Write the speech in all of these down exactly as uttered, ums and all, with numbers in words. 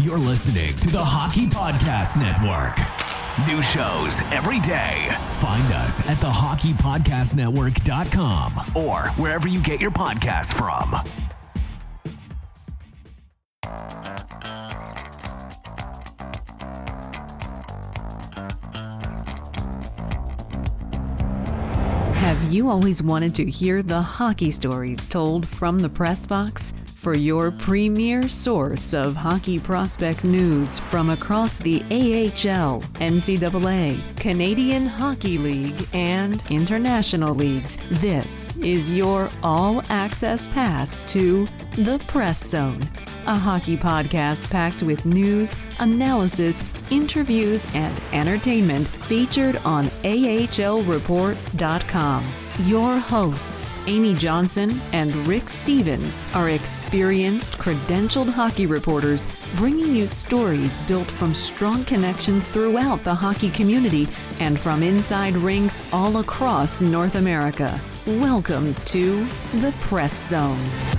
You're listening to the Hockey Podcast Network. New shows every day. Find us at the hockey podcast network dot com or wherever you get your podcasts from. Have you always wanted to hear the hockey stories told from the press box? For your premier source of hockey prospect news from across the A H L, N C double A, Canadian Hockey League, and international leagues, this is your all-access pass to The Press Zone, a hockey podcast packed with news, analysis, interviews, and entertainment featured on A H L report dot com. Your hosts, Amy Johnson and Rick Stevens, are experienced, credentialed hockey reporters bringing you stories built from strong connections throughout the hockey community and from inside rinks all across North America. Welcome to The Press Zone.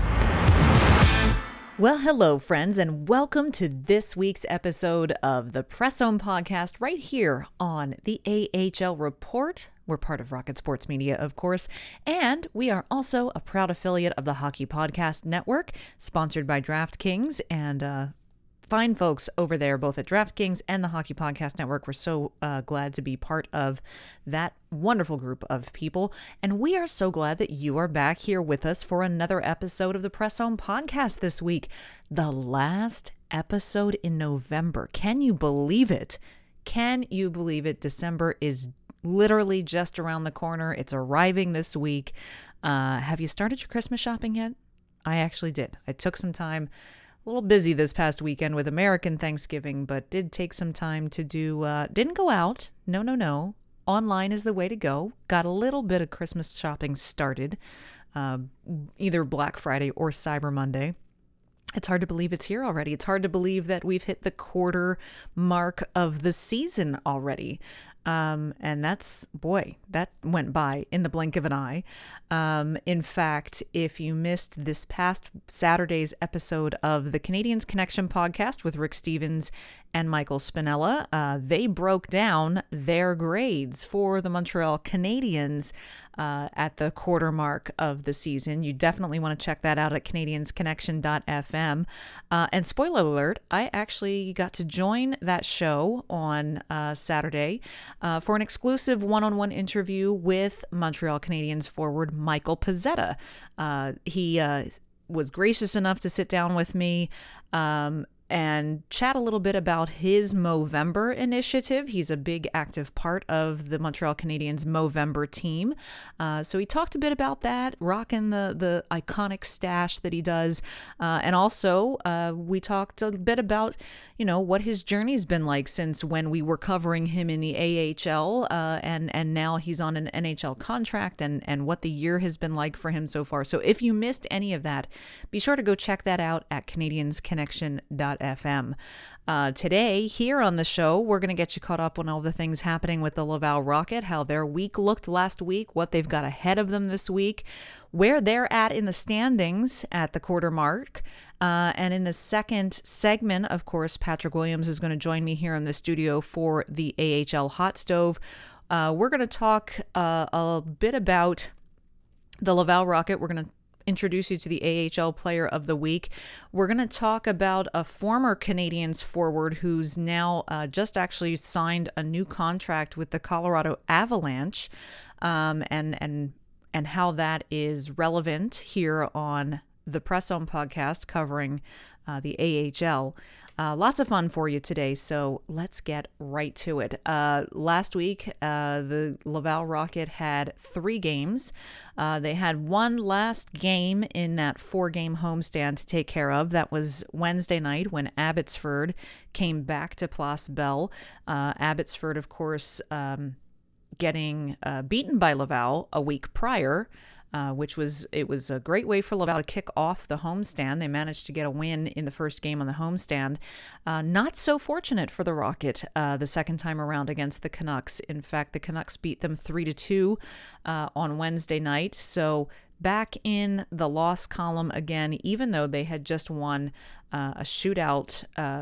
Well, hello, friends, and welcome to this week's episode of the Press Zone podcast right here on the A H L Report. We're part of Rocket Sports Media, of course, and we are also a proud affiliate of the Hockey Podcast Network, sponsored by DraftKings, and uh, fine folks over there, both at DraftKings and the Hockey Podcast Network. We're so uh, glad to be part of that wonderful group of people, and we are so glad that you are back here with us for another episode of the Press Zone podcast this week, the last episode in November. Can you believe it? Can you believe it? December is literally just around the corner. It's arriving this week. Uh, have you started your Christmas shopping yet? I actually did. I took some time, a little busy this past weekend with American Thanksgiving, but did take some time to do, uh, didn't go out. No, no, no. Online is the way to go. Got a little bit of Christmas shopping started, uh, either Black Friday or Cyber Monday. It's hard to believe it's here already. It's hard to believe that we've hit the quarter mark of the season already. Um, and that's, boy, that went by in the blink of an eye. Um, in fact, if you missed this past Saturday's episode of the Canadians Connection podcast with Rick Stevens and Michael Spinella, uh, they broke down their grades for the Montreal Canadiens uh, at the quarter mark of the season. You definitely want to check that out at canadians connection dot f m. Uh, and spoiler alert, I actually got to join that show on uh, Saturday uh, for an exclusive one-on-one interview with Montreal Canadiens forward Michael Pezzetta. Uh, he uh, was gracious enough to sit down with me um, and chat a little bit about his Movember initiative. He's a big active part of the Montreal Canadiens Movember team. Uh, so he talked a bit about that, rocking the, the iconic stash that he does. Uh, and also uh, we talked a bit about, you know, what his journey's been like since when we were covering him in the A H L uh, and, and now he's on an N H L contract and, and what the year has been like for him so far. So if you missed any of that, be sure to go check that out at canadians connection dot f m. Uh, today, here on the show, we're going to get you caught up on all the things happening with the Laval Rocket, how their week looked last week, what they've got ahead of them this week, where they're at in the standings at the quarter mark. Uh, and in the second segment, of course, Patrick Williams is going to join me here in the studio for the A H L Hot Stove. Uh, we're going to talk uh, a bit about the Laval Rocket. We're going to introduce you to the A H L Player of the Week. We're going to talk about a former Canadiens forward who's now uh, just actually signed a new contract with the Colorado Avalanche, um, and and and how that is relevant here on the Press Zone podcast covering uh, the A H L. Uh, lots of fun for you today, so let's get right to it. Uh, last week, uh, the Laval Rocket had three games. Uh, they had one last game in that four-game homestand to take care of. That was Wednesday night when Abbotsford came back to Place Bell. Uh, Abbotsford, of course, um, getting uh, beaten by Laval a week prior. Uh, which was, it was a great way for Laval to kick off the homestand. They managed to get a win in the first game on the homestand. Uh, not so fortunate for the Rocket uh, the second time around against the Canucks. In fact, the Canucks beat them three to two uh, on Wednesday night. So back in the loss column again, even though they had just won uh, a shootout uh,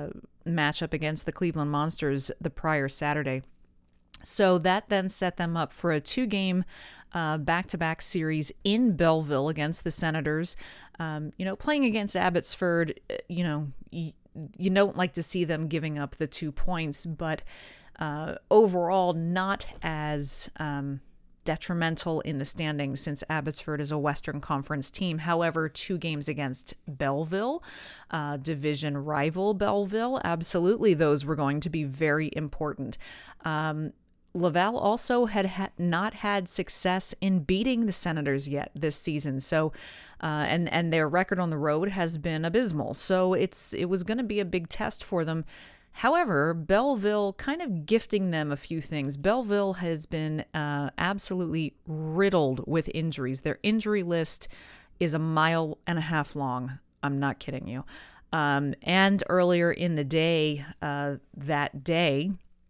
matchup against the Cleveland Monsters the prior Saturday. So that then set them up for a two-game uh, back-to-back series in Belleville against the Senators. Um, you know, playing against Abbotsford, you know, you, you don't like to see them giving up the two points, but uh, overall not as um, detrimental in the standings since Abbotsford is a Western Conference team. However, two games against Belleville, uh, division rival Belleville, absolutely those were going to be very important. Um, Laval also had ha- not had success in beating the Senators yet this season, so uh, and and their record on the road has been abysmal. So it's it was going to be a big test for them. However, Belleville kind of gifting them a few things. Belleville has been uh, absolutely riddled with injuries. Their injury list is a mile and a half long. I'm not kidding you. Um, and earlier in the day, uh, that day.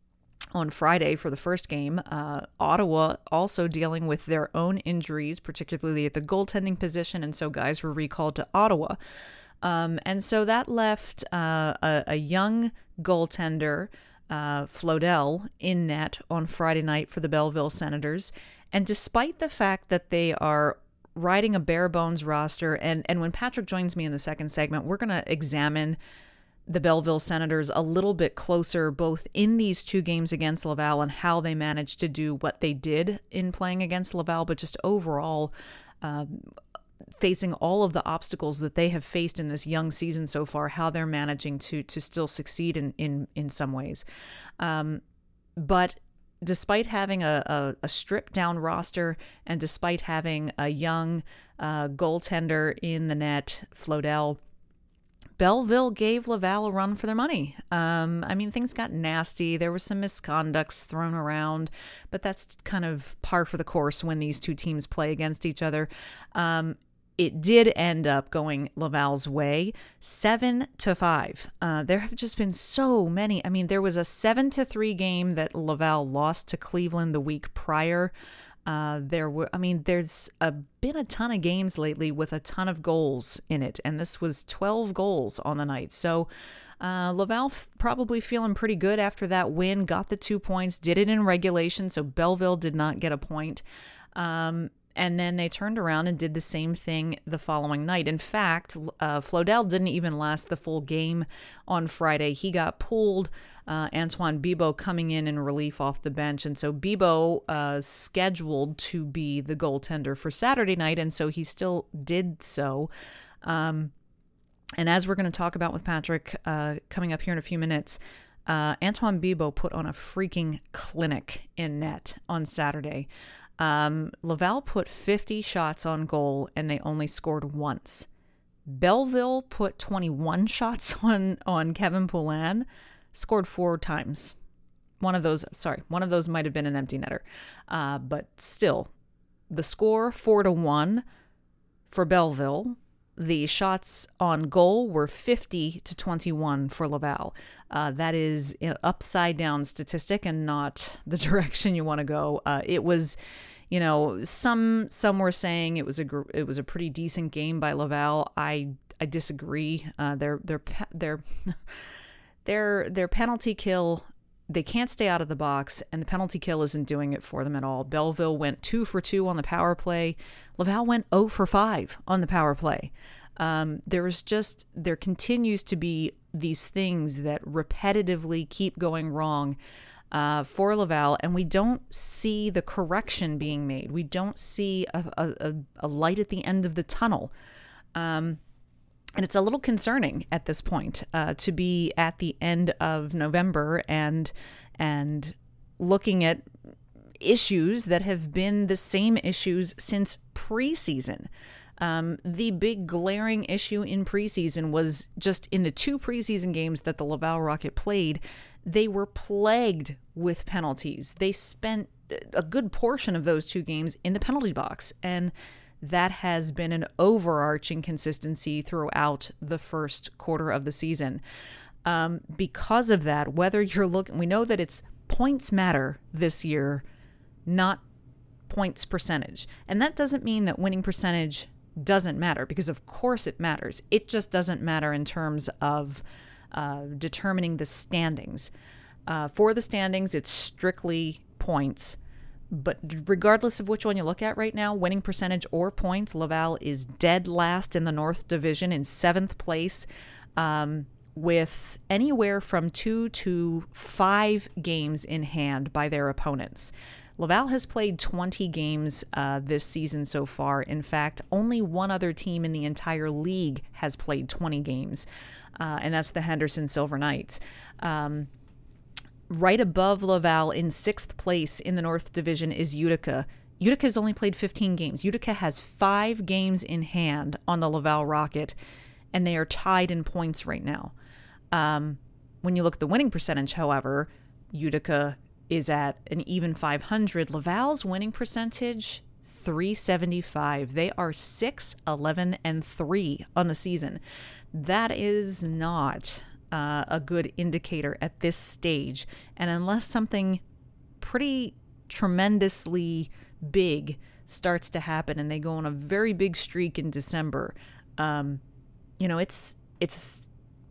On Friday for the first game, uh, Ottawa also dealing with their own injuries, particularly at the goaltending position, and so guys were recalled to Ottawa. Um, and so that left uh, a, a young goaltender, uh, Flodell, in net on Friday night for the Belleville Senators. And despite the fact that they are riding a bare bones roster, and, and when Patrick joins me in the second segment, we're going to examine the Belleville Senators a little bit closer, both in these two games against Laval and how they managed to do what they did in playing against Laval, but just overall um, facing all of the obstacles that they have faced in this young season so far, how they're managing to to still succeed in in, in some ways. Um, but despite having a, a, a stripped down roster and despite having a young uh, goaltender in the net, Flodell, Belleville gave Laval a run for their money. Um, I mean, things got nasty. There were some misconducts thrown around, but that's kind of par for the course when these two teams play against each other. Um, it did end up going Laval's way, seven to five. Uh, there have just been so many. I mean, there was a seven to three game that Laval lost to Cleveland the week prior. Uh, there were, I mean, there's a, been a ton of games lately with a ton of goals in it, and this was twelve goals on the night. So uh, Laval f- probably feeling pretty good after that win, got the two points, did it in regulation, so Belleville did not get a point. Um, and then they turned around and did the same thing the following night. In fact, uh, Flodell didn't even last the full game on Friday. He got pulled. Uh, Antoine Bibeau coming in in relief off the bench. And so Bibeau uh, scheduled to be the goaltender for Saturday night, and so he still did so. Um, and as we're going to talk about with Patrick uh, coming up here in a few minutes, uh, Antoine Bibeau put on a freaking clinic in net on Saturday. Um, Laval put fifty shots on goal, and they only scored once. Belleville put twenty-one shots on, on Kevin Poulin, scored four times. One of those, sorry, one of those might have been an empty netter. Uh, but still, the score, four to one for Belleville. The shots on goal were fifty to twenty-one for Laval. Uh, that is an upside down statistic and not the direction you want to go. Uh, it was, you know, some some were saying it was a it was a pretty decent game by Laval. I I disagree. Uh, their their their their their penalty kill. They can't stay out of the box, and the penalty kill isn't doing it for them at all. Belleville went two for two on the power play. Laval went zero for five on the power play. Um, there is just, there continues to be these things that repetitively keep going wrong uh, for Laval, and we don't see the correction being made. We don't see a, a, a light at the end of the tunnel. Um, And it's a little concerning at this point uh, to be at the end of November and and looking at issues that have been the same issues since preseason. Um, the big glaring issue in preseason was just in the two preseason games that the Laval Rocket played, they were plagued with penalties. They spent a good portion of those two games in the penalty box, and that has been an overarching consistency throughout the first quarter of the season. Um, because of that, whether you're looking, we know that it's points matter this year, not points percentage. And that doesn't mean that winning percentage doesn't matter, because of course it matters. It just doesn't matter in terms of uh, determining the standings. Uh, for the standings, it's strictly points. But regardless of which one you look at right now, winning percentage or points, Laval is dead last in the North Division in seventh place, um, with anywhere from two to five games in hand by their opponents. Laval has played twenty games uh, this season so far. In fact, only one other team in the entire league has played twenty games, uh, and that's the Henderson Silver Knights. Um, right above Laval in sixth place in the North Division is Utica. Utica has only played fifteen games. Utica has five games in hand on the Laval Rocket, and they are tied in points right now. Um, when you look at the winning percentage, however, Utica is at an even five hundred. Laval's winning percentage, three seventy-five. They are six, eleven, and three on the season. That is not uh, a good indicator at this stage. And unless something pretty tremendously big starts to happen and they go on a very big streak in December, um, you know, it's it's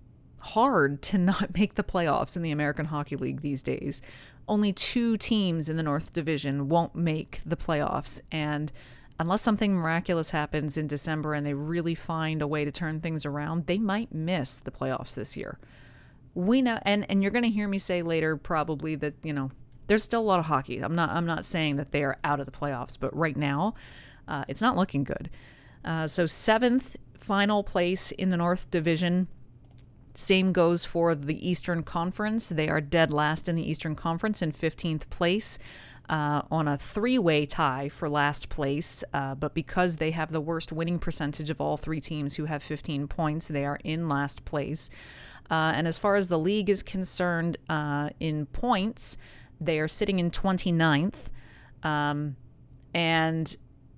hard to not make the playoffs in the American Hockey League these days. Only two teams in the North Division won't make the playoffs, and unless something miraculous happens in December and they really find a way to turn things around, they might miss the playoffs this year. We know, and, and you're going to hear me say later probably that, you know, there's still a lot of hockey. I'm not I'm not saying that they are out of the playoffs, but right now, uh, it's not looking good. Uh, so seventh final place in the North Division. Same goes for the Eastern Conference. They are dead last in the Eastern Conference in fifteenth place uh, on a three-way tie for last place. Uh, but because they have the worst winning percentage of all three teams who have fifteen points, they are in last place. Uh, and as far as the league is concerned, uh, in points, they are sitting in twenty-ninth. Um, and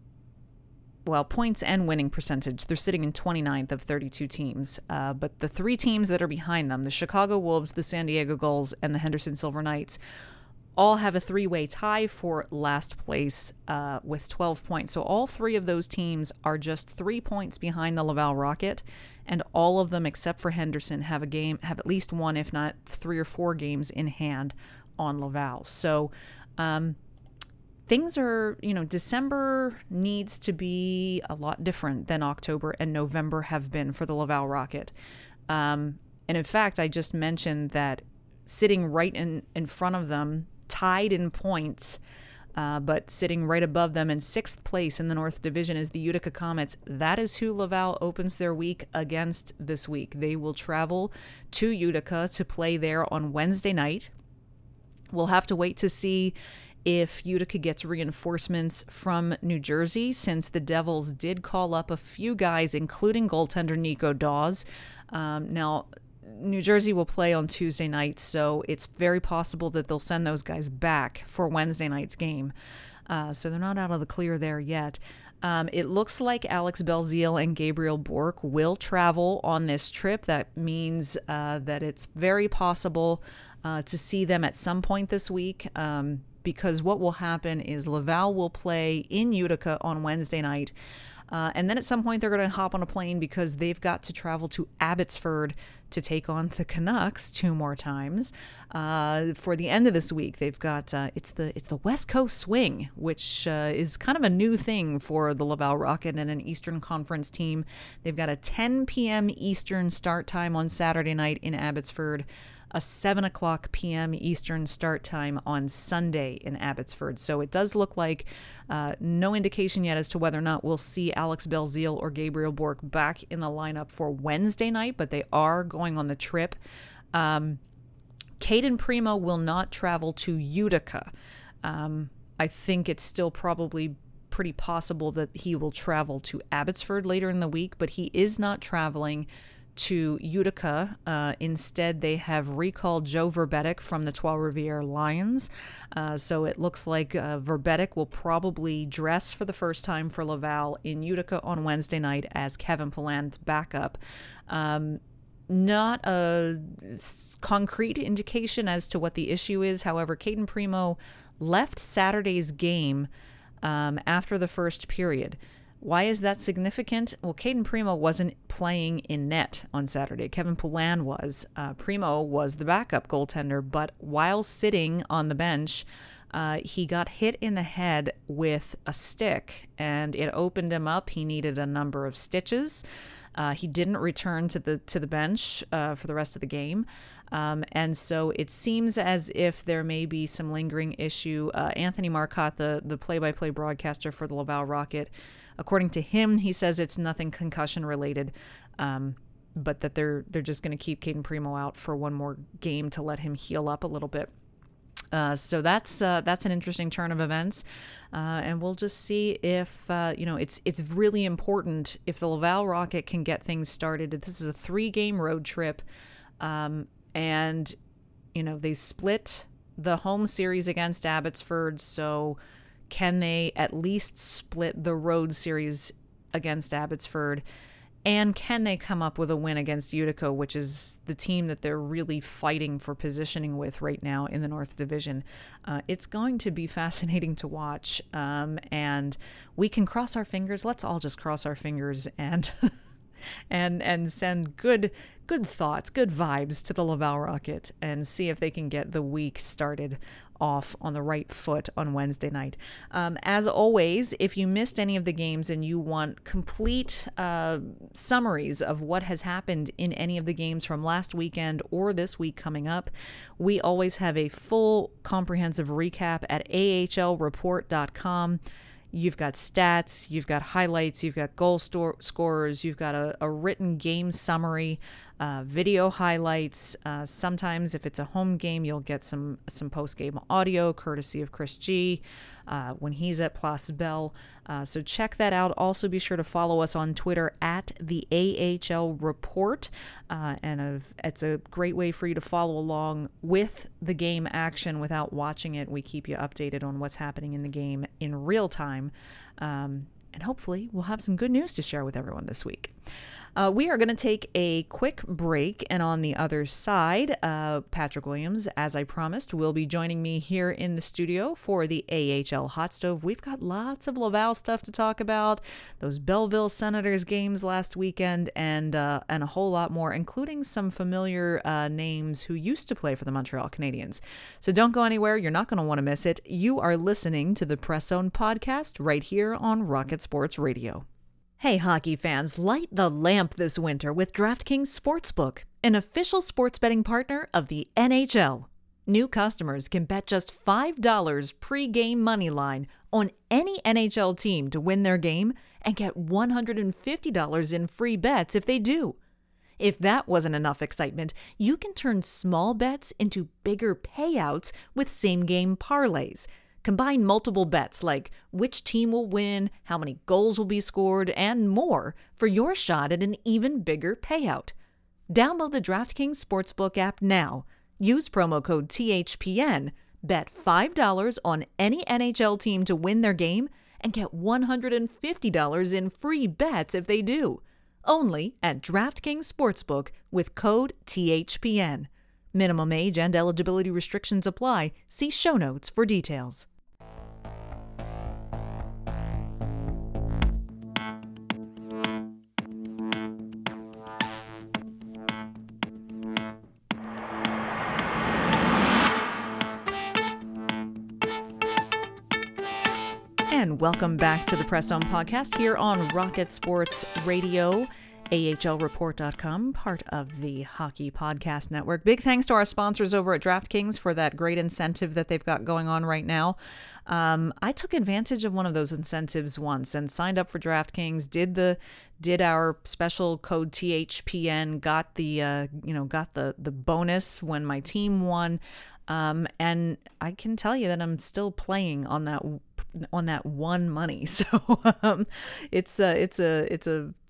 well, points and winning percentage, they're sitting in twenty-ninth of thirty-two teams. Uh, but the three teams that are behind them, the Chicago Wolves, the San Diego Gulls, and the Henderson Silver Knights, all have a three-way tie for last place uh, with twelve points. So all three of those teams are just three points behind the Laval Rocket, and all of them, except for Henderson, have a game, have at least one, if not three or four games in hand on Laval. So, um, things are, you know, December needs to be a lot different than October and November have been for the Laval Rocket. Um, and in fact, I just mentioned that sitting right in, in front of them, tied in points, uh, but sitting right above them in sixth place in the North Division is the Utica Comets. That is who Laval opens their week against this week. They will travel to Utica to play there on Wednesday night. We'll have to wait to see if Utica gets reinforcements from New Jersey, since the Devils did call up a few guys, including goaltender Nico Dawes. Um, now, New Jersey will play on Tuesday night, so it's very possible that they'll send those guys back for Wednesday night's game. Uh, so they're not out of the clear there yet. Um, it looks like Alex Belzile and Gabriel Bourque will travel on this trip. That means uh, that it's very possible uh, to see them at some point this week. Um, because what will happen is Laval will play in Utica on Wednesday night, uh, and then at some point they're going to hop on a plane because they've got to travel to Abbotsford to take on the Canucks two more times uh, for the end of this week. They've got uh, it's the it's the West Coast Swing, which uh, is kind of a new thing for the Laval Rocket and an Eastern Conference team. They've got a ten p.m. Eastern start time on Saturday night in Abbotsford, a seven o'clock p.m. Eastern start time on Sunday in Abbotsford. So it does look like uh, no indication yet as to whether or not we'll see Alex Belzile or Gabriel Bourque back in the lineup for Wednesday night, but they are going on the trip. Um, Caden Primo will not travel to Utica. Um, I think it's still probably pretty possible that he will travel to Abbotsford later in the week, but he is not traveling to Utica. Uh, instead, they have recalled Joe Verbetic from the Trois-Rivières Lions. Uh, so it looks like uh, Verbetic will probably dress for the first time for Laval in Utica on Wednesday night as Kevin Pallant's backup. Um, not a concrete indication as to what the issue is. However, Caden Primo left Saturday's game um, after the first period Why is that significant? Well, Cayden Primo wasn't playing in net on Saturday. Kevin Poulin was. Uh, Primo was the backup goaltender, but while sitting on the bench, uh, he got hit in the head with a stick, and it opened him up. He needed a number of stitches. Uh, he didn't return to the to the bench uh, for the rest of the game. Um, and so it seems as if there may be some lingering issue. Uh, Anthony Marcotte, the, the play-by-play broadcaster for the Laval Rocket, according to him, he says it's nothing concussion-related, um, but that they're they're just going to keep Cayden Primo out for one more game to let him heal up a little bit. Uh, so that's uh, that's an interesting turn of events, uh, and we'll just see if uh, you know it's it's really important if the Laval Rocket can get things started. This is a three-game road trip. Um, And, you know, they split the home series against Abbotsford, so can they at least split the road series against Abbotsford? And can they come up with a win against Utica, which is the team that they're really fighting for positioning with right now in the North Division? Uh, it's going to be fascinating to watch, um, and we can cross our fingers. Let's all just cross our fingers and... and and send good good thoughts, good vibes to the Laval Rocket and see if they can get the week started off on the right foot on Wednesday night. Um, as always, if you missed any of the games and you want complete uh, summaries of what has happened in any of the games from last weekend or this week coming up, we always have a full comprehensive recap at A H L report dot com. You've got stats, you've got highlights, you've got goal store, scorers, you've got a, a written game summary, uh, video highlights. Uh, sometimes if it's a home game, you'll get some some post-game audio courtesy of Chris G uh, when he's at Place Bell. Uh, so check that out. Also be sure to follow us on Twitter at the A H L Report. Uh, and of, it's a great way for you to follow along with the game action without watching it. We keep you updated on what's happening in the game in real time. Um, and hopefully we'll have some good news to share with everyone this week. Uh, we are going to take a quick break, and on the other side, uh, Patrick Williams, as I promised, will be joining me here in the studio for the A H L Hot Stove. We've got lots of Laval stuff to talk about, those Belleville Senators games last weekend, and uh, and a whole lot more, including some familiar uh, names who used to play for the Montreal Canadiens. So don't go anywhere. You're not going to want to miss it. You are listening to the Press Zone podcast right here on Rocket Sports Radio. Hey, hockey fans, light the lamp this winter with DraftKings Sportsbook, an official sports betting partner of the N H L. New customers can bet just five dollars pre-game money line on any N H L team to win their game and get one hundred fifty dollars in free bets if they do. If that wasn't enough excitement, you can turn small bets into bigger payouts with same-game parlays. Combine multiple bets like which team will win, how many goals will be scored, and more for your shot at an even bigger payout. Download the DraftKings Sportsbook app now. Use promo code T H P N, bet five dollars on any N H L team to win their game, and get one hundred fifty dollars in free bets if they do. Only at DraftKings Sportsbook with code T H P N. Minimum age and eligibility restrictions apply. See show notes for details. And welcome back to the Press Zone podcast here on Rocket Sports Radio, A H L report dot com, part of the Hockey Podcast Network. Big thanks to our sponsors over at DraftKings for that great incentive that they've got going on right now. Um, I took advantage of one of those incentives once and signed up for DraftKings, did the did our special code T H P N, got the uh, you know got the the bonus when my team won, um, and I can tell you that I'm still playing on that on that one money. So um, it's a, it's a it's a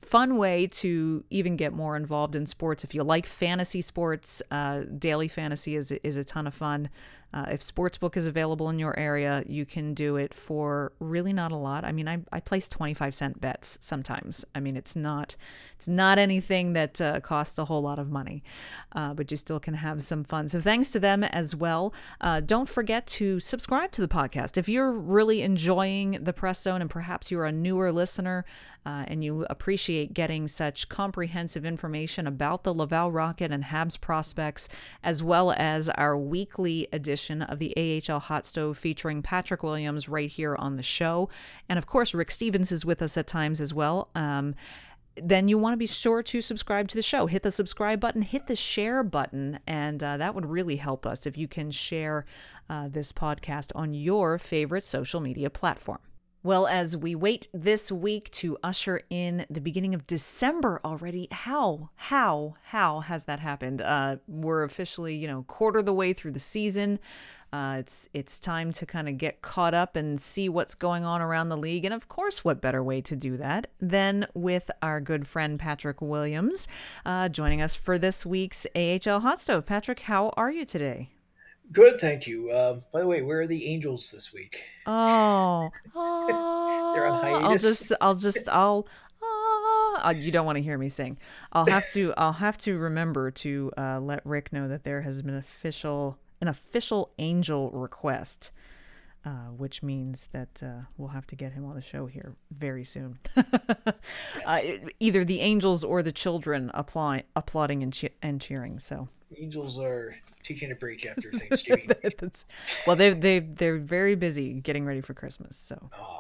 fun way to even get more involved in sports. If you like fantasy sports, uh, daily fantasy is is a ton of fun. Uh, if Sportsbook is available in your area, you can do it for really not a lot. I mean, I, I place twenty-five cent bets sometimes. I mean, it's not it's not anything that uh, costs a whole lot of money, uh, but you still can have some fun. So thanks to them as well. Uh, don't forget to subscribe to the podcast. If you're really enjoying the Press Zone and perhaps you're a newer listener, Uh, and you appreciate getting such comprehensive information about the Laval Rocket and Habs prospects, as well as our weekly edition of the A H L Hot Stove featuring Patrick Williams right here on the show. And of course, Rick Stevens is with us at times as well. Um, then you want to be sure to subscribe to the show. Hit the subscribe button, hit the share button, and uh, that would really help us if you can share uh, this podcast on your favorite social media platform. Well, as we wait this week to usher in the beginning of December already, how, how, how has that happened? Uh, we're officially, you know, quarter of the way through the season. Uh, it's it's time to kind of get caught up and see what's going on around the league. And of course, what better way to do that than with our good friend Patrick Williams uh, joining us for this week's A H L Hot Stove. Patrick, how are you today? Good, thank you. Uh, by the way, where are the Angels this week? Oh, oh They're on hiatus. I'll just, I'll just, I'll. Oh, you don't want to hear me sing. I'll have to, I'll have to remember to uh, let Rick know that there has been official, an official Angel request, uh, which means that uh, we'll have to get him on the show here very soon. Yes. uh, either the Angels or the children apply, applauding and, che- and cheering. So. Angels are taking a break after Thanksgiving. That's, well, they they they're very busy getting ready for Christmas. So, Oh,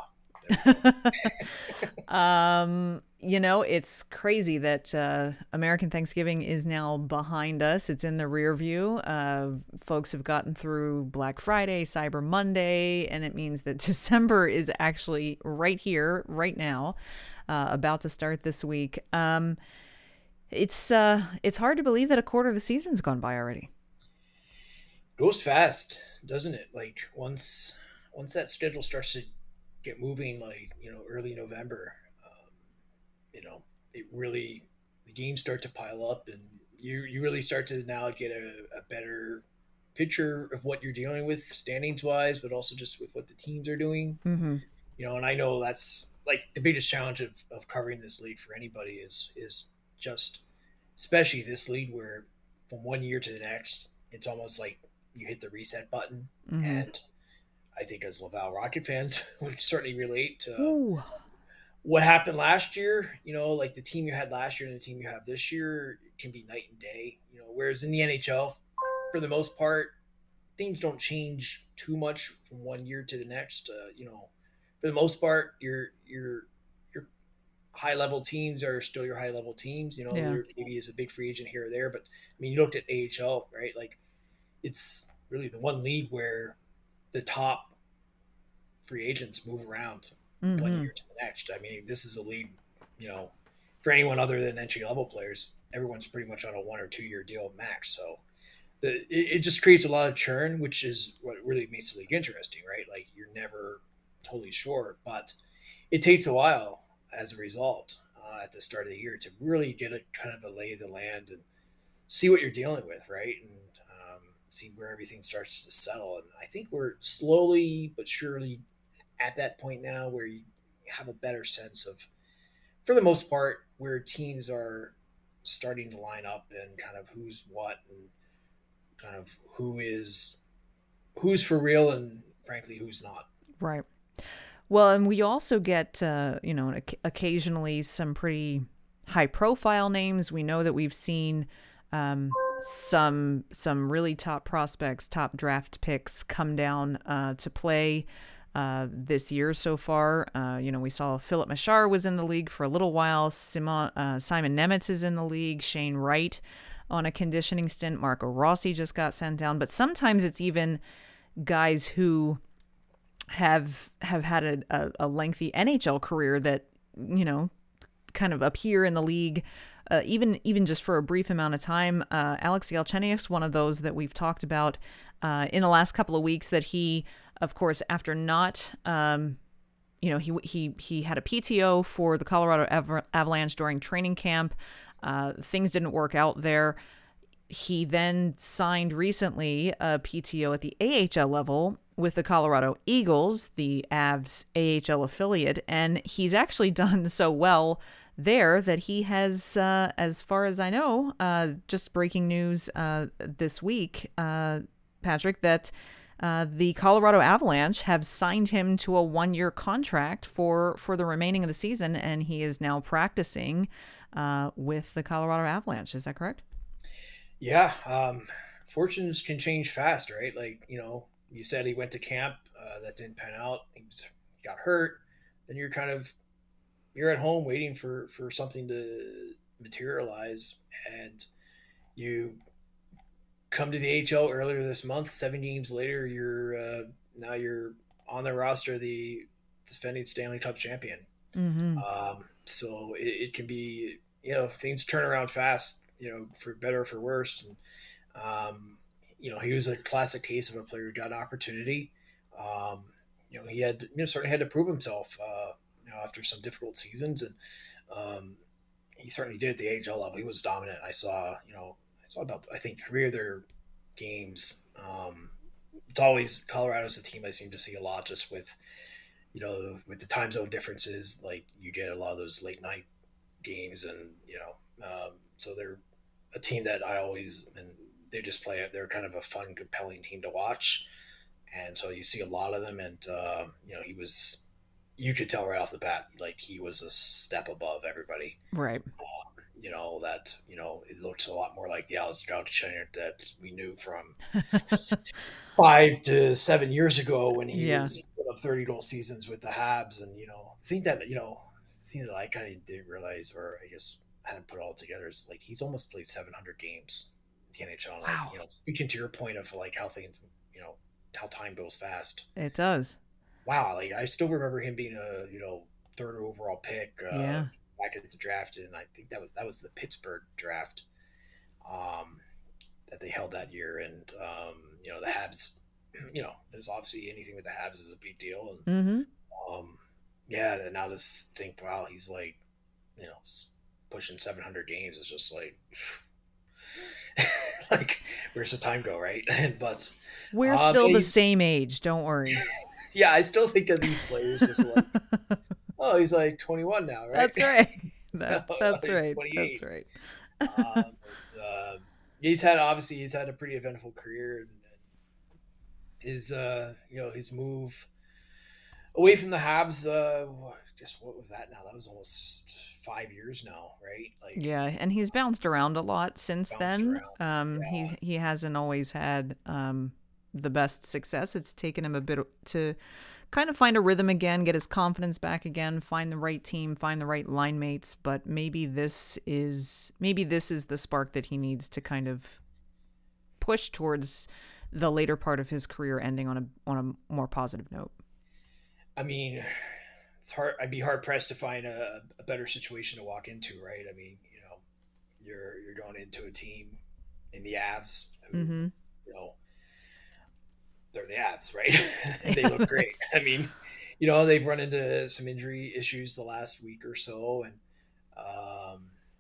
um, you know, it's crazy that uh, American Thanksgiving is now behind us. It's in the rear view. Uh, folks have gotten through Black Friday, Cyber Monday, and it means that December is actually right here, right now, uh, about to start this week. Um, It's uh, it's hard to believe that a quarter of the season's gone by already. goes fast, doesn't it? Like once once that schedule starts to get moving, like you know, early November, um, you know, it really the games start to pile up, and you you really start to now get a, a better picture of what you're dealing with standings wise, but also just with what the teams are doing. Mm-hmm. You know, and I know that's like the biggest challenge of, of covering this league for anybody is is just especially this league where from one year to the next it's almost like you hit the reset button. Mm-hmm. And I think as Laval Rocket fans would certainly relate to Ooh. what happened last year. You know, like the team you had last year and the team you have this year can be night and day, you know, whereas in the N H L for the most part things don't change too much from one year to the next. Uh, you know, for the most part you're you're high level teams are still your high level teams, you know, yeah. Maybe is a big free agent here or there, but I mean, you looked at A H L, right? Like it's really the one league where the top free agents move around mm-hmm. one year to the next. I mean, this is a league, you know, for anyone other than entry level players, everyone's pretty much on a one or two year deal max. So the, it, it just creates a lot of churn, which is what really makes the league interesting, right? Like you're never totally sure, but it takes a while as a result uh, at the start of the year to really get a kind of a lay of the land and see what you're dealing with, right? And um, see where everything starts to settle. And I think we're slowly but surely at that point now where you have a better sense of, for the most part, where teams are starting to line up and kind of who's what and kind of who is who's for real and frankly who's not. Right. Well, and we also get, uh, you know, occasionally some pretty high-profile names. We know that we've seen um, some some really top prospects, top draft picks come down uh, to play uh, this year so far. Uh, you know, we saw Philip Machar was in the league for a little while. Simon, uh, Simon Nemitz is in the league. Shane Wright on a conditioning stint. Marco Rossi just got sent down. But sometimes it's even guys who have have had a, a, a lengthy N H L career that, you know, kind of appear in the league, uh, even even just for a brief amount of time. Uh, Alex Galchenyuk's one of those that we've talked about uh, in the last couple of weeks, that he, of course, after not um, you know, he he he had a P T O for the Colorado Aver- Avalanche during training camp. Uh, things didn't work out there. He then signed recently a P T O at the A H L level with the Colorado Eagles, the Avs A H L affiliate, and he's actually done so well there that he has, uh, as far as I know, uh, just breaking news uh, this week, uh, Patrick, that uh, the Colorado Avalanche have signed him to a one-year contract for, for the remaining of the season, and he is now practicing uh, with the Colorado Avalanche. Is that correct? Yeah. Um, fortunes can change fast, right? Like, you know, you said he went to camp, uh, that didn't pan out. He, was, he got hurt. Then you're kind of, you're at home waiting for, for something to materialize. And you come to the A H L earlier this month, seven games later, you're, uh, now you're on the roster, the defending Stanley Cup champion. Mm-hmm. Um, so it, it can be, you know, things turn around fast, you know, for better or for worse. And, um, you know, he was a classic case of a player who got an opportunity. Um, you know, he had, you know, certainly had to prove himself, uh, you know, after some difficult seasons. And um, he certainly did at the A H L level. He was dominant. I saw, you know, I saw about, I think, three of their games. Um, it's always, Colorado's a team I seem to see a lot just with, you know, with the time zone differences. Like, you get a lot of those late night games and, you know, um, so they're a team that I always, and they just play, they're kind of a fun, compelling team to watch. And so you see a lot of them. And, uh, you know, he was, you could tell right off the bat, like he was a step above everybody. Right. Um, you know, that, you know, it looks a lot more like the Alex Galchenyuk that we knew from five to seven years ago when he yeah. was of thirty goal seasons with the Habs. And, you know, I think that, you know, the thing that I kind of didn't realize, or I guess hadn't put it all together, is like he's almost played seven hundred games in the N H L. Wow. Like, you know, speaking to your point of like how things, you know, how time goes fast. It does. Wow. Like, I still remember him being a, you know, third overall pick uh, yeah. back at the draft. And I think that was, that was the Pittsburgh draft um, that they held that year. And, um, you know, the Habs, you know, there's obviously anything with the Habs is a big deal. And, mm-hmm. um, yeah. And now just think, wow, he's like, you know, pushing seven hundred games. It's just like, like, where's the time go, right? But we're um, still the same age. Don't worry. Yeah, I still think of these players as like, oh, he's like twenty-one now, right? That's right. That, no, that's no, right. twenty-eight. That's right. um, but, uh, he's had obviously he's had a pretty eventful career. And his, uh, you know, his move away from the Habs. Uh, just what was that now? That was almost five years now, right? Like, yeah, and he's bounced around a lot since then. Around. Um, yeah. he he hasn't always had um the best success. It's taken him a bit to kind of find a rhythm again, get his confidence back again, find the right team, find the right line mates. But maybe this is maybe this is the spark that he needs to kind of push towards the later part of his career, ending on a on a more positive note. I mean, it's hard. I'd be hard pressed to find a, a better situation to walk into, right? I mean, you know, you're you're going into a team in the Avs who, mm-hmm. you know, they're the Avs, right? They look great. I mean, you know, they've run into some injury issues the last week or so, and um,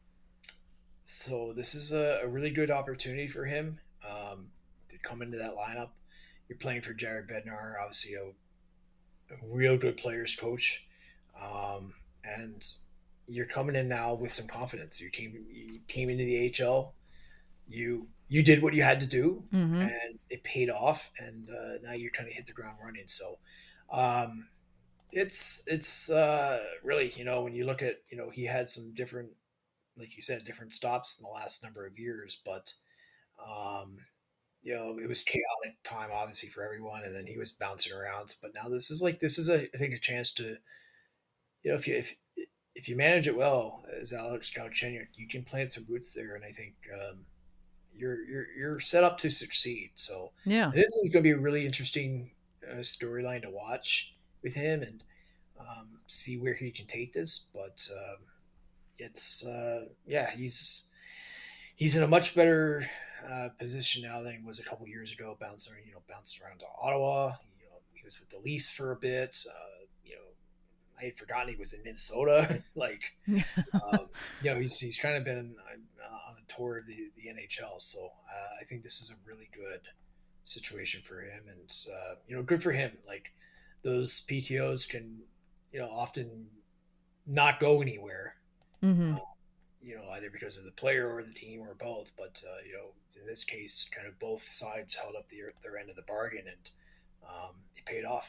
so this is a, a really good opportunity for him um, to come into that lineup. You're playing for Jared Bednar, obviously a a real good players coach, um, and you're coming in now with some confidence. You came you came into the A H L, you you did what you had to do, mm-hmm. and it paid off. And uh, now you're trying to hit the ground running. So um, it's it's uh, really, you know, when you look at, you know, he had some different, like you said, different stops in the last number of years, but um, you know, it was chaotic time, obviously, for everyone, and then he was bouncing around. But now this is like, this is a, I think, a chance to, you know, if you if if you manage it well, as Alex Galchenyuk, you can plant some roots there, and I think um, you're you're you're set up to succeed. So yeah, this is going to be a really interesting uh, storyline to watch with him and um, see where he can take this. But um, it's uh, yeah, he's he's in a much better Uh, position now than he was a couple years ago. Bouncing, you know, bounced around to Ottawa. You know, he was with the Leafs for a bit. Uh, you know, I had forgotten he was in Minnesota. like, um, you know, he's he's kind of been uh, on a tour of the, the N H L. So uh, I think this is a really good situation for him, and uh, you know, good for him. Like those P T Os can, you know, often not go anywhere. Mm-hmm. Uh, you know, either because of the player or the team or both. But uh, you know, in this case, kind of both sides held up their their end of the bargain, and um, it paid off.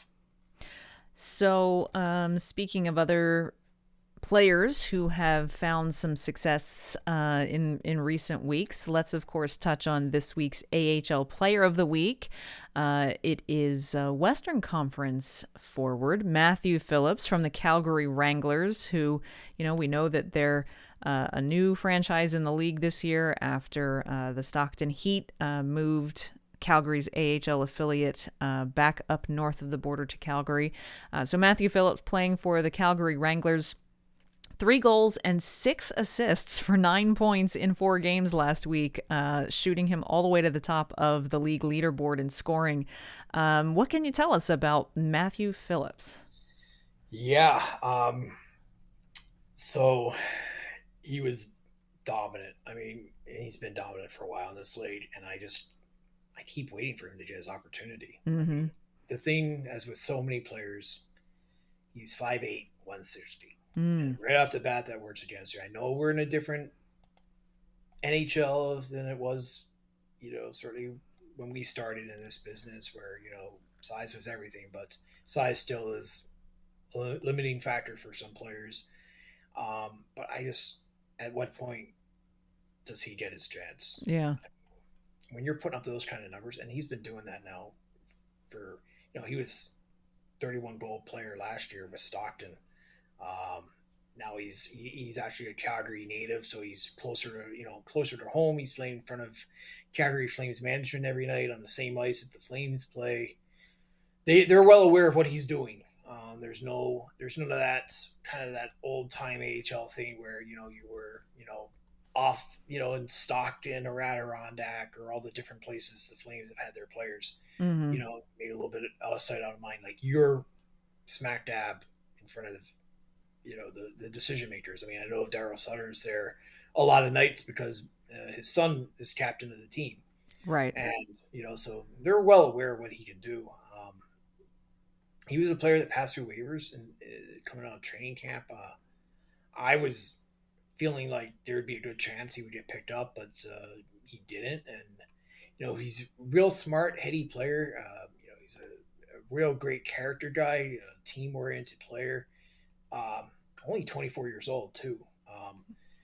So, um, speaking of other players who have found some success uh, in in recent weeks, let's of course touch on this week's A H L Player of the Week. Uh, it is uh, Western Conference forward Matthew Phillips from the Calgary Wranglers, who, you know, we know that they're uh, a new franchise in the league this year after uh, the Stockton Heat uh, moved Calgary's A H L affiliate uh, back up north of the border to Calgary. Uh, so Matthew Phillips playing for the Calgary Wranglers. Three goals and six assists for nine points in four games last week, uh, shooting him all the way to the top of the league leaderboard in scoring. Um, what can you tell us about Matthew Phillips? Yeah. Um, so he was dominant. I mean, he's been dominant for a while in this league, and I just I keep waiting for him to get his opportunity. Mm-hmm. I mean, the thing, as with so many players, he's five eight, one sixty. Mm. And right off the bat, that works against you. I know we're in a different N H L than it was, you know, certainly when we started in this business where, you know, size was everything, but size still is a limiting factor for some players. Um, but I just, at what point does he get his chance? Yeah. When you're putting up those kind of numbers, and he's been doing that now for, you know, he was thirty-one goal player last year with Stockton. Um, now he's he, he's actually a Calgary native, so he's closer to, you know, closer to home. He's playing in front of Calgary Flames management every night on the same ice that the Flames play. They they're well aware of what he's doing. Um, there's no there's none of that kind of that old time A H L thing where, you know, you were, you know, off, you know, in Stockton or Adirondack or all the different places the Flames have had their players. Mm-hmm. You know, maybe a little bit out of sight, out of mind. Like you're smack dab in front of the, you know, the, the decision makers. I mean, I know Daryl Sutter's there a lot of nights because uh, his son is captain of the team. Right. And, you know, so they're well aware of what he can do. Um, he was a player that passed through waivers and uh, coming out of training camp. Uh, I was feeling like there would be a good chance he would get picked up, but uh, he didn't. And, you know, he's a real smart, heady player. Uh, you know, he's a, a real great character guy, you know, team-oriented player. Um, only twenty-four years old, too. Um,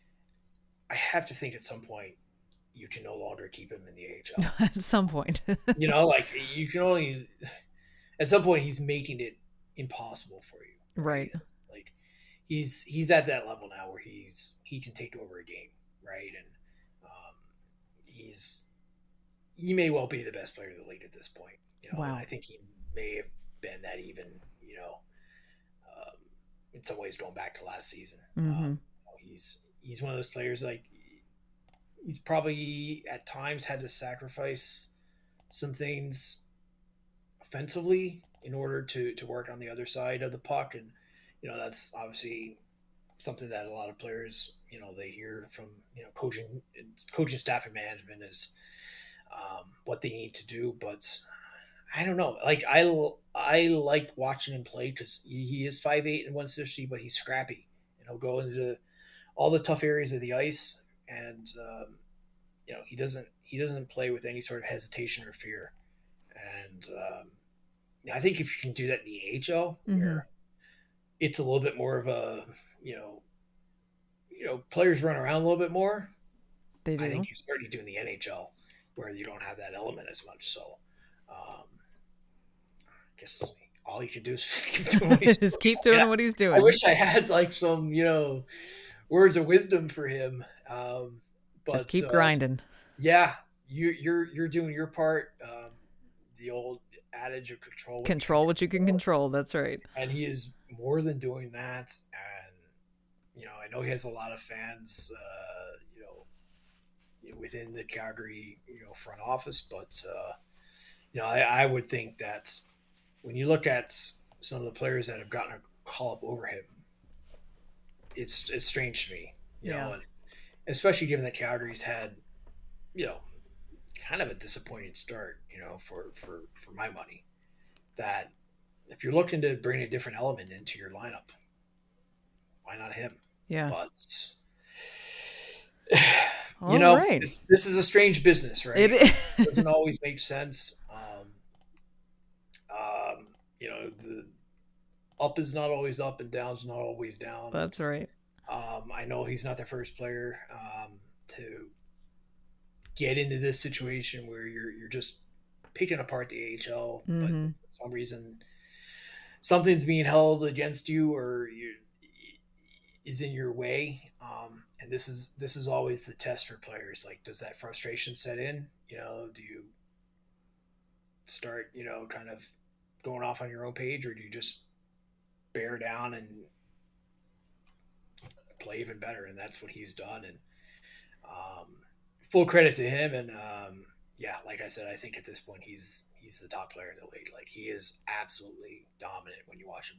I have to think at some point you can no longer keep him in the A H L. At some point. You know, like you can only – at some point he's making it impossible for you. Right. Like he's he's at that level now where he's he can take over a game, right? And um, he's he may well be the best player in the league at this point. You know, wow. I think he may have been that even, you know, um, in some ways going back to last season. Mm-hmm. Um, he's he's one of those players like he's probably at times had to sacrifice some things offensively in order to to work on the other side of the puck, and you know that's obviously something that a lot of players, you know, they hear from, you know, coaching coaching staff and management is um, what they need to do. But I don't know, like I I like watching him play because he, he is five eight and one sixty, but he's scrappy and he'll go into all the tough areas of the ice, and um, you know he doesn't he doesn't play with any sort of hesitation or fear. And um, I think if you can do that in the A H L, mm-hmm. where it's a little bit more of a, you know, you know, players run around a little bit more. They do. I think you start to do in the N H L where you don't have that element as much. So, um, I guess all you can do is just keep doing what he's just doing. keep doing yeah. what he's doing. I wish I had like some, you know, words of wisdom for him. Um, but, just keep uh, grinding. Yeah, you, you're you're doing your part. Um, the old adage of control what control you what you can control. That's right. And he is more than doing that. And you know, I know he has a lot of fans, uh, you know, within the Calgary, you know, front office. But uh, you know, I, I would think that when you look at some of the players that have gotten call up over him, it's it's strange to me, you Yeah. know, and especially given that Calgary's had, you know, kind of a disappointing start, you know, for for for my money. That if you're looking to bring a different element into your lineup, why not him? Yeah. But you All know, right. this this is a strange business, right? It is. It doesn't always make sense. Um, um, you know, the up is not always up and down's not always down. That's right. Um, I know he's not the first player um, to get into this situation where you're you're just picking apart the A H L, but Mm-hmm. for some reason something's being held against you or you is in your way. Um, and this is this is always the test for players. Like, does that frustration set in? You know, do you start, you know, kind of going off on your own page, or do you just bear down and play even better? And that's what he's done. And um, full credit to him. And um, yeah, like I said, I think at this point he's he's the top player in the league. Like, he is absolutely dominant when you watch him.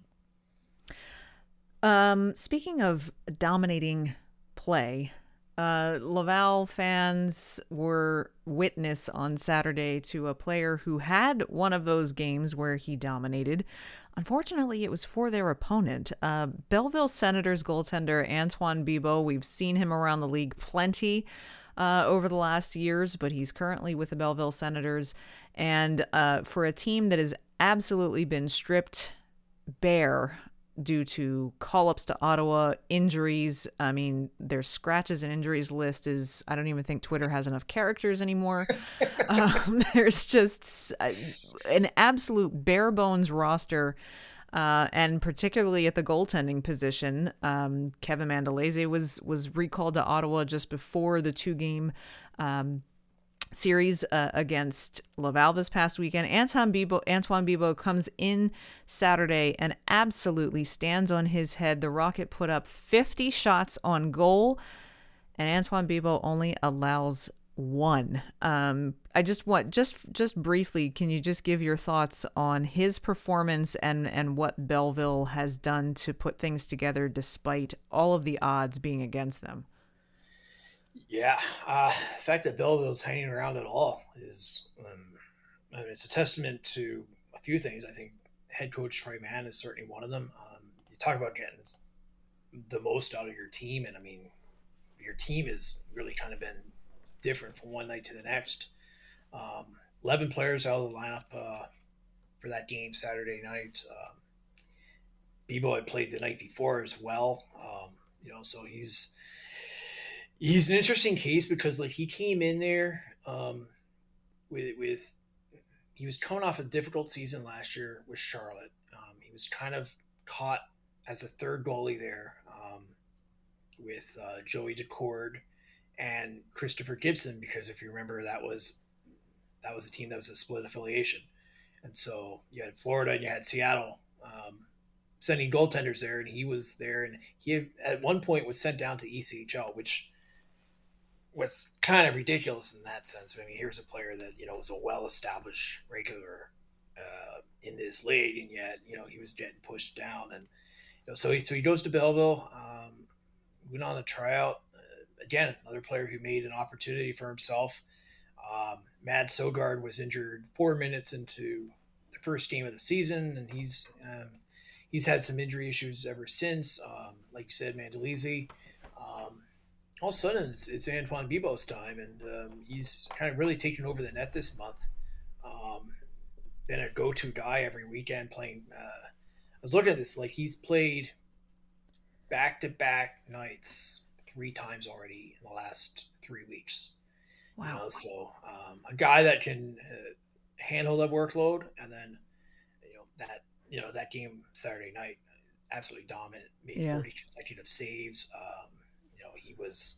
Um, speaking of dominating play, uh, Laval fans were witness on Saturday to a player who had one of those games where he dominated. Unfortunately, it was for their opponent. Uh, Belleville Senators goaltender Antoine Bibeau. We've seen him around the league plenty uh, over the last years, but he's currently with the Belleville Senators. And uh, for a team that has absolutely been stripped bare due to call-ups to Ottawa, injuries. I mean, their scratches and injuries list is, I don't even think Twitter has enough characters anymore. um, there's just an absolute bare bones roster. Uh, and particularly at the goaltending position, um, Kevin Mandolese was was recalled to Ottawa just before the two-game um, series uh, against Laval this past weekend. Antoine Bibeau, Antoine Bibeau comes in Saturday and absolutely stands on his head. The Rocket put up fifty shots on goal, and Antoine Bibeau only allows one. Um, I just want just just briefly, can you just give your thoughts on his performance and and what Belleville has done to put things together despite all of the odds being against them? Yeah, uh, the fact that Belleville's hanging around at all is, um, I mean, it's a testament to a few things. I think head coach Troy Mann is certainly one of them. Um, you talk about getting the most out of your team, and I mean, your team has really kind of been different from one night to the next. Um, eleven players out of the lineup uh, for that game Saturday night. Um, Bibeau had played the night before as well, um, you know, so he's he's an interesting case because like he came in there um, with with he was coming off a difficult season last year with Charlotte. Um, he was kind of caught as a third goalie there um, with uh, Joey Decord and Christopher Gibson, because if you remember, that was that was a team that was a split affiliation, and so you had Florida and you had Seattle um, sending goaltenders there, and he was there, and he at one point was sent down to E C H L, which was kind of ridiculous in that sense. I mean, here's a player that, you know, was a well-established regular uh, in this league, and yet, you know, he was getting pushed down. And, you know, so he, so he goes to Belleville, um, went on a tryout. Uh, again, another player who made an opportunity for himself. Um, Mad Sogard was injured four minutes into the first game of the season, and he's um, he's had some injury issues ever since. Um, like you said, Mandolese. Um, all of a sudden it's, it's Antoine Bibeau's time, and um, he's kind of really taken over the net this month. Um, been a go-to guy every weekend playing. Uh, I was looking at this, like he's played back-to-back nights three times already in the last three weeks. Wow. You know, so um, a guy that can uh, handle the workload, and then you know that you know that game Saturday night, absolutely dominant, made Yeah. forty consecutive saves. Um, you know, he was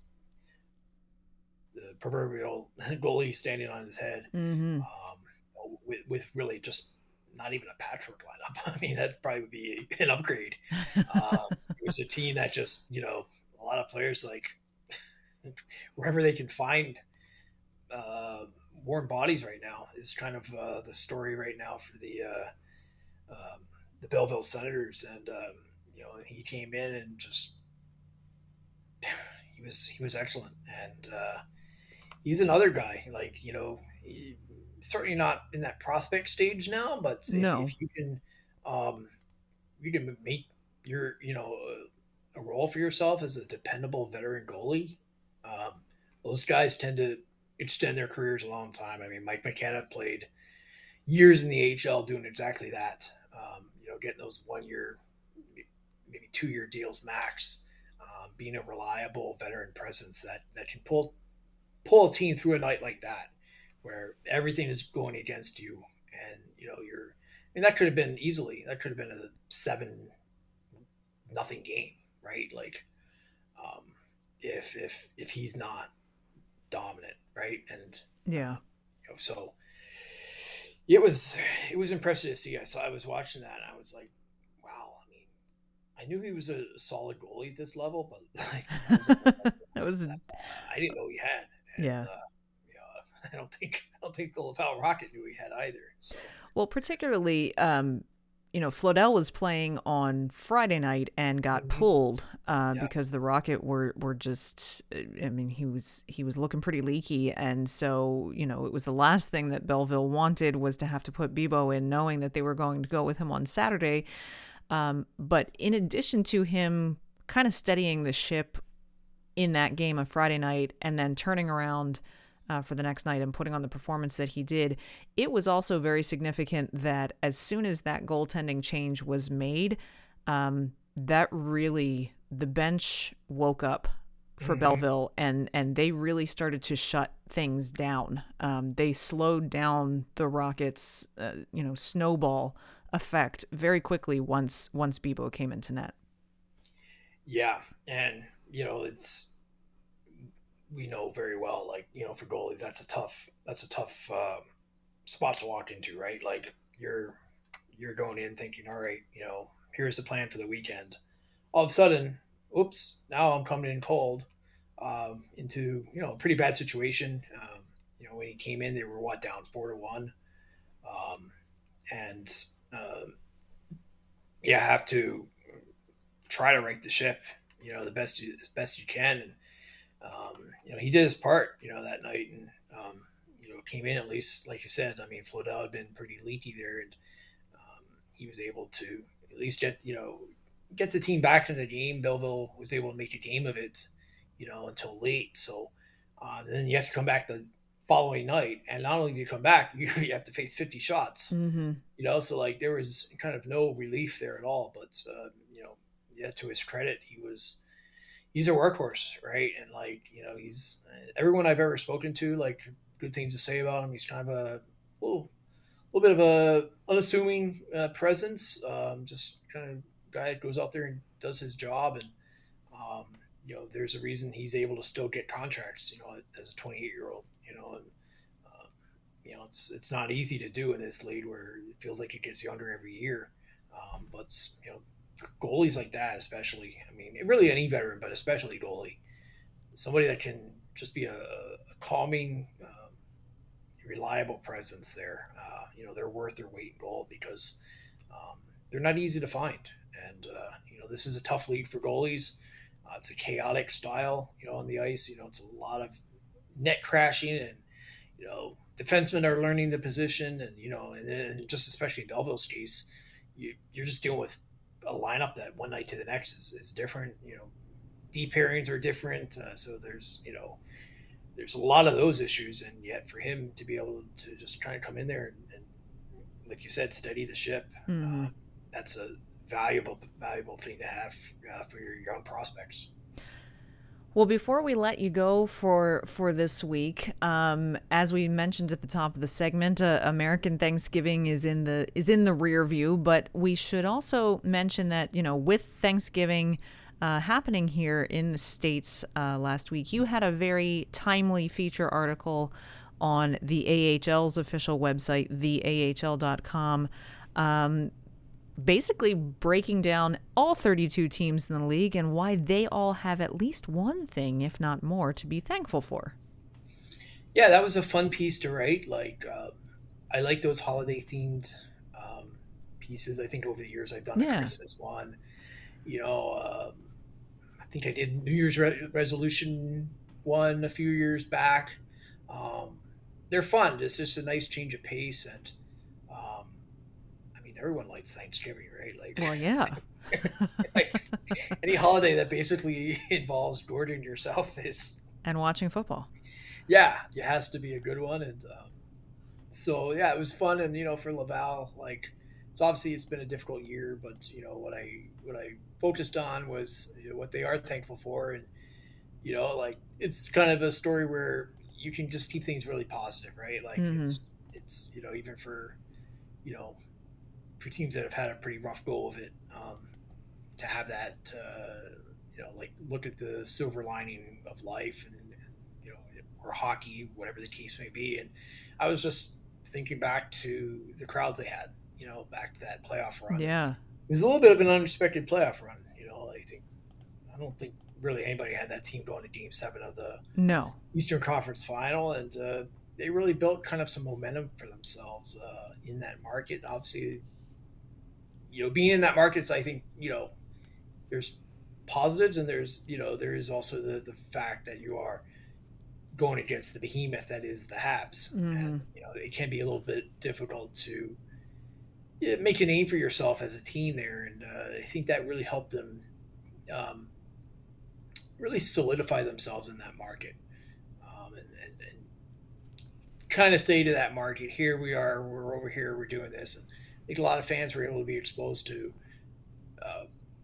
the proverbial goalie standing on his head, Mm-hmm. um, with, with really just not even a patchwork lineup. I mean, that probably would be an upgrade. Um, it was a team that just, you know, a lot of players like wherever they can find uh, warm bodies right now is kind of uh, the story right now for the uh, um, the Belleville Senators. And um, you know, he came in and just he was he was excellent, and uh, he's another guy like you know, he, certainly not in that prospect stage now, but if, No. if you can, um, you can make your you know a, a role for yourself as a dependable veteran goalie. Um, those guys tend to extend their careers a long time. I mean, Mike McKenna played years in the A H L doing exactly that. Um, you know, getting those one year, maybe two year deals max, um, being a reliable veteran presence that that can pull pull a team through a night like that, where everything is going against you, and you know you're. I mean, that could have been easily. That could have been a seven nothing game, right? Like, um, if if if he's not dominant, right? And Yeah. you know, so it was it was impressive to see. I saw I was watching that, and I was like, wow. I mean, I knew he was a solid goalie at this level, but like, I was like, That was I didn't know he had. And, yeah. Uh, you know, I don't think I don't think the Laval Rocket knew he had either. So Well, particularly, um, you know, Flodell was playing on Friday night and got Mhm. pulled uh, Yeah. because the Rocket were were just. I mean, he was he was looking pretty leaky, and so you know, it was the last thing that Belleville wanted was to have to put Bibeau in, knowing that they were going to go with him on Saturday. Um, but in addition to him kind of steadying the ship in that game of Friday night and then turning around uh, for the next night and putting on the performance that he did, it was also very significant that as soon as that goaltending change was made, um, that really, the bench woke up for Mhm. Belleville, and, and they really started to shut things down. Um, they slowed down the Rockets, uh, you know, snowball effect very quickly once once Bibeau came into net. Yeah, and you know it's we know very well, like you know, for goalies, that's a tough that's a tough um, spot to walk into, right? Like you're you're going in thinking, all right, you know, here's the plan for the weekend. All of a sudden, oops, now I'm coming in cold um, into you know a pretty bad situation. Um, you know, when he came in, they were what down four to one, um, and um, you have to try to right the ship, you know, the best you, as best you can. And um, you know, he did his part, you know, that night, and um, you know, came in at least, like you said. I mean, Flodell had been pretty leaky there, and um, he was able to at least get you know get the team back into the game. Belleville was able to make a game of it, you know, until late. So uh, then you have to come back the following night, and not only do you come back, you, you have to face fifty shots. Mm-hmm. You know, so like there was kind of no relief there at all. But uh, you know, yeah, to his credit, he was he's a workhorse, right? And like you know, he's everyone I've ever spoken to like good things to say about him. He's kind of a little, little bit of a unassuming uh, presence, um, just kind of guy that goes out there and does his job. And um, you know, there's a reason he's able to still get contracts. You know, as a twenty-eight year old. You know, and um, you know, it's it's not easy to do in this league where it feels like it gets younger every year. Um, but you know, goalies like that, especially, I mean, really any veteran, but especially goalie, somebody that can just be a, a calming, um, reliable presence there. Uh, you know, they're worth their weight in gold because um, they're not easy to find. And, uh, you know, this is a tough league for goalies. Uh, it's a chaotic style, you know, on the ice. You know, it's a lot of net crashing, and, you know, defensemen are learning the position. And, you know, and, and just especially in Belleville's case, you, you're just dealing with a lineup that one night to the next is, is different. You know, deep pairings are different. Uh, so there's, you know, there's a lot of those issues. And yet for him to be able to just try and come in there and, and like you said, steady the ship, Mm-hmm. uh, that's a valuable, valuable thing to have uh, for your young prospects. Well, before we let you go for for this week, um, as we mentioned at the top of the segment, uh, American Thanksgiving is in the is in the rear view. But we should also mention that, you know, with Thanksgiving uh, happening here in the States uh, last week, you had a very timely feature article on the A H L's official website, the A H L dot com. Um, basically breaking down all thirty-two teams in the league and why they all have at least one thing, if not more, to be thankful for. Yeah, that was a fun piece to write. Like, uh, I like those holiday themed um, pieces. I think over the years I've done Yeah. a Christmas one, you know, um, I think I did New Year's re- resolution one a few years back. Um, they're fun. It's just a nice change of pace, and um, I mean, everyone likes Thanksgiving, right? Like, Well, yeah. like any holiday that basically involves gorging yourself is, And watching football. yeah, it has to be a good one. And um, so, yeah, it was fun. And, you know, for Laval, like, it's obviously it's been a difficult year, but, you know, what I, what I focused on was, you know, what they are thankful for. And, you know, like, it's kind of a story where you can just keep things really positive, right? Like, Mm-hmm. it's, it's, you know, even for, you know, for teams that have had a pretty rough go of it, um, to have that, uh, you know, like look at the silver lining of life and, and, you know, or hockey, whatever the case may be. And I was just thinking back to the crowds they had, you know, back to that playoff run. Yeah. It was a little bit of an unexpected playoff run. You know, I think, I don't think really anybody had that team going to game seven of the No. Eastern Conference final. And uh, they really built kind of some momentum for themselves uh, in that market. Obviously, you know, being in that markets, I think, you know, there's positives and there's, you know, there is also the, the fact that you are going against the behemoth that is the Habs. Mm-hmm. And, you know, it can be a little bit difficult to yeah, make a name for yourself as a team there. And uh, I think that really helped them um, really solidify themselves in that market. Um, and, and, and kind of say to that market, here we are, we're over here, we're doing this. And I think a lot of fans were able to be exposed to uh,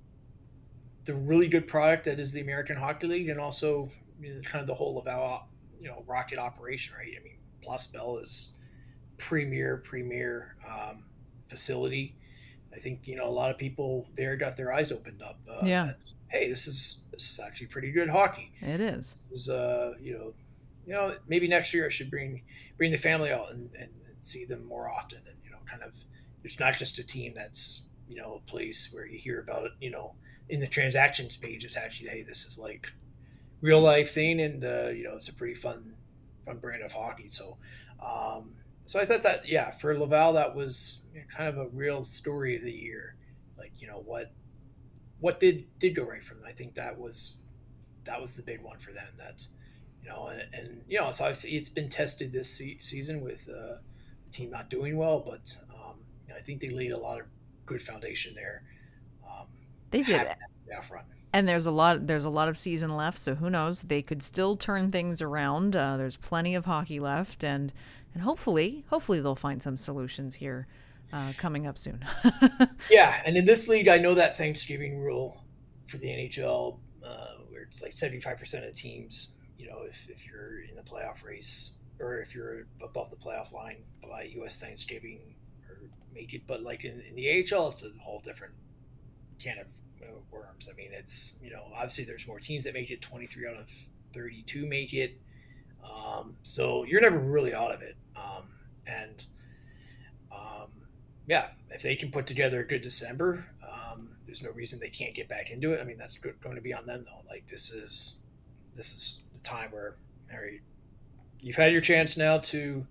the really good product that is the American Hockey League, and also, you know, kind of the whole Laval, you know, Rocket operation, right? I mean, Place Bell is premier, premier um, facility. I think, you know, a lot of people there got their eyes opened up. Uh, Yeah. that, hey, this is this is actually pretty good hockey. It is. This is, uh, you know, you know, maybe next year I should bring bring the family out and, and, and see them more often, and you know, kind of, it's not just a team that's, you know, a place where you hear about it, you know, in the transactions page. It's actually, hey, this is like real life thing, and uh, you know, it's a pretty fun, fun brand of hockey. So, um, so I thought that, yeah, for Laval, that was kind of a real story of the year. Like, you know, what, what did did go right for them? I think that was that was the big one for them. That, you know, and, and you know, it's obviously it's been tested this se- season with uh, the team not doing well, but um, you know, I think they laid a lot of good foundation there. Um, They did. Half run. And there's a lot there's a lot of season left, so who knows? They could still turn things around. Uh, there's plenty of hockey left, and and hopefully hopefully they'll find some solutions here uh, coming up soon. Yeah, and in this league, I know that Thanksgiving rule for the N H L, uh, where it's like seventy-five percent of the teams, you know, if, if you're in the playoff race or if you're above the playoff line by U S Thanksgiving or make it, but like in, in the A H L, it's a whole different can of worms. I mean, it's, you know, obviously there's more teams that make it. twenty-three out of thirty-two make it. Um, so you're never really out of it. Um, and um, yeah, if they can put together a good December, um, there's no reason they can't get back into it. I mean, that's good, going to be on them though. Like this is this is the time where, all right, you've had your chance now to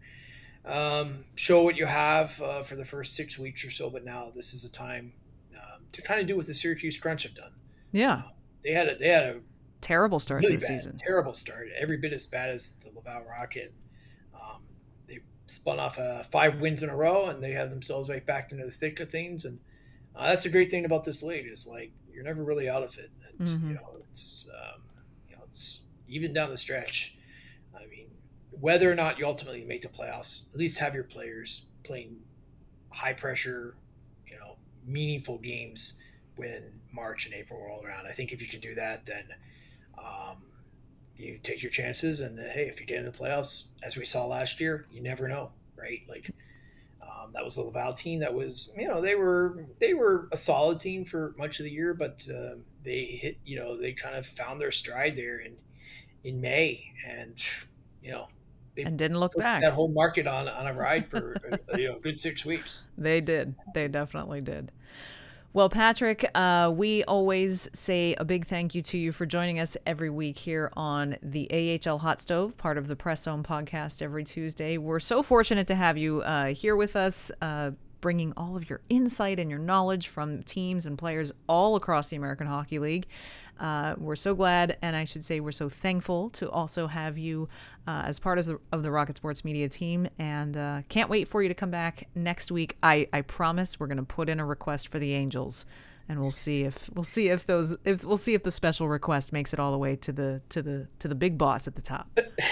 um, show what you have uh, for the first six weeks or so, but now this is a time to kind of do what the Syracuse Crunch have done. Yeah, uh, they had a they had a terrible start really to the bad, season. Terrible start, every bit as bad as the Laval Rocket. Um, they spun off uh, five wins in a row, and they have themselves right back into the thick of things. And uh, that's the great thing about this league is like you're never really out of it. And Mm-hmm. you know, it's um, you know, it's even down the stretch. I mean, whether or not you ultimately make the playoffs, at least have your players playing high pressure, meaningful games when March and April roll around. I think if you can do that, then um, you take your chances. And uh, hey, if you get in the playoffs, as we saw last year, you never know, right? Like um, that was the Laval team. That was, you know, they were they were a solid team for much of the year, but uh, they hit, you know, they kind of found their stride there in in May, and you know. They and didn't look back. That whole market on, on a ride for you know good six weeks. They did. They definitely did. Well, Patrick, uh, we always say a big thank you to you for joining us every week here on the A H L Hot Stove, part of the Press Zone podcast every Tuesday. We're so fortunate to have you uh, here with us. Uh, bringing all of your insight and your knowledge from teams and players all across the American Hockey League. Uh, we're so glad, and I should say we're so thankful to also have you uh, as part of the, of the Rocket Sports Media team, and uh, can't wait for you to come back next week. I, I promise we're going to put in a request for the Angels, and we'll see if we'll see if those if we'll see if the special request makes it all the way to the to the to the big boss at the top.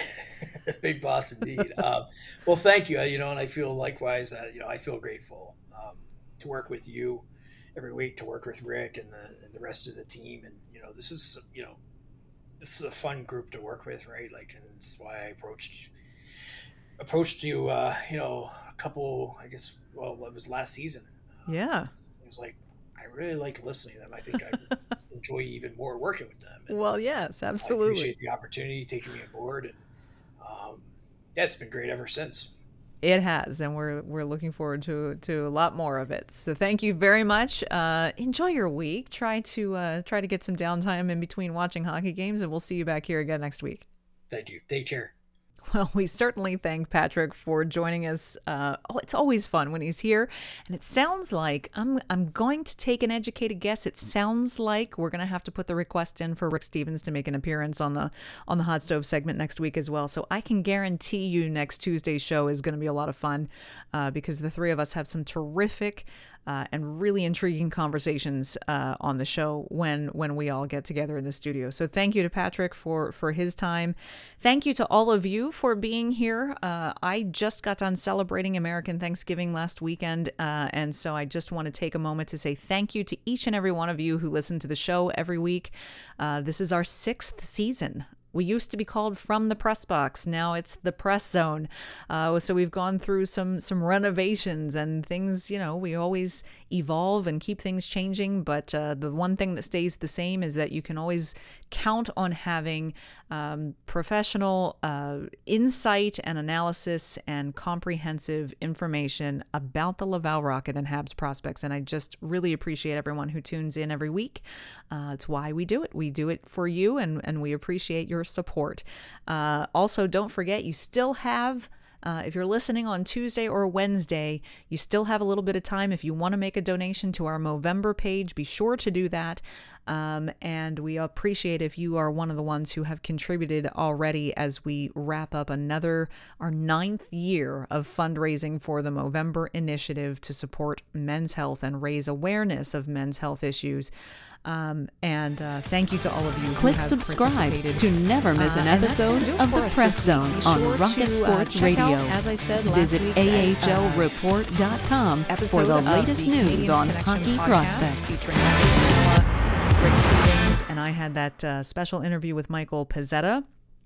Big boss indeed. um, well, thank you. You know, and I feel likewise that you know I feel grateful um, to work with you every week, to work with Rick and the and the rest of the team, and you know this is you know this is a fun group to work with, right? Like, and that's why I approached approached you. Uh, you know, a couple. I guess well, it was last season. Um, yeah, it was like. I really like listening to them. I think I would enjoy even more working with them. And well, yes, absolutely. I appreciate the opportunity, taking me aboard, and um, yeah, it's been great ever since. It has, and we're we're looking forward to to a lot more of it. So thank you very much. Uh, enjoy your week. Try to uh, try to get some downtime in between watching hockey games, and we'll see you back here again next week. Thank you. Take care. Well, we certainly thank Patrick for joining us. Uh, oh, it's always fun when he's here. And it sounds like, I'm I'm going to take an educated guess, it sounds like we're going to have to put the request in for Rick Stevens to make an appearance on the on the Hot Stove segment next week as well. So I can guarantee you next Tuesday's show is going to be a lot of fun uh, because the three of us have some terrific Uh, and really intriguing conversations uh, on the show when when we all get together in the studio. So thank you to Patrick for, for his time. Thank you to all of you for being here. Uh, I just got done celebrating American Thanksgiving last weekend, uh, and so I just want to take a moment to say thank you to each and every one of you who listen to the show every week. Uh, this is our sixth season. We used to be called From the Press Box. Now it's the Press Zone. Uh, so we've gone through some some renovations and things, you know, we always evolve and keep things changing. But uh, the one thing that stays the same is that you can always count on having um, professional uh, insight and analysis and comprehensive information about the Laval Rocket and Habs prospects. And I just really appreciate everyone who tunes in every week. Uh, it's why we do it. We do it for you, and, and we appreciate your support. Uh, also, don't forget, you still have Uh, if you're listening on Tuesday or Wednesday, you still have a little bit of time. If you want to make a donation to our Movember page, be sure to do that. Um, and we appreciate if you are one of the ones who have contributed already as we wrap up another, our ninth year of fundraising for the Movember initiative to support men's health and raise awareness of men's health issues. Um, and uh, thank you to all of you Click who have subscribe participated. to never miss an Uh, and that's episode gonna do it of for the us Press this Zone week. Be on sure Rocket to, uh, Sports check out, Radio. as I said last Visit week's, A H L uh, report dot com for episode the of latest the news Canadians on Connection hockey podcast prospects. featuring Michael Spinella, Rick Stevens, and I had that uh, special interview with Michael Pezzetta.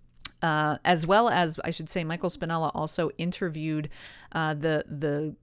Uh, as well as, I should say, Michael Spinella also interviewed uh, the the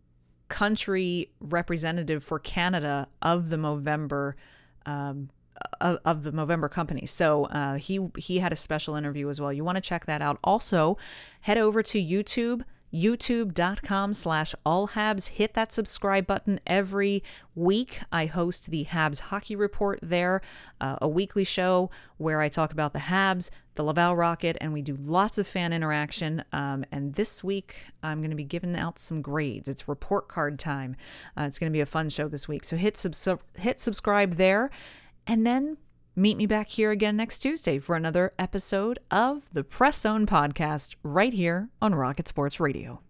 country representative for Canada of the Movember um, of, of the Movember company. So uh, he he had a special interview as well. You want to check that out. Also, head over to YouTube. YouTube.com slash all Habs. Hit that subscribe button every week. I host the Habs Hockey Report there, uh, a weekly show where I talk about the Habs, the Laval Rocket, and we do lots of fan interaction. Um, and this week, I'm going to be giving out some grades. It's report card time. Uh, it's going to be a fun show this week. So hit, sub- hit subscribe there, and then meet me back here again next Tuesday for another episode of the Press Zone podcast right here on Rocket Sports Radio.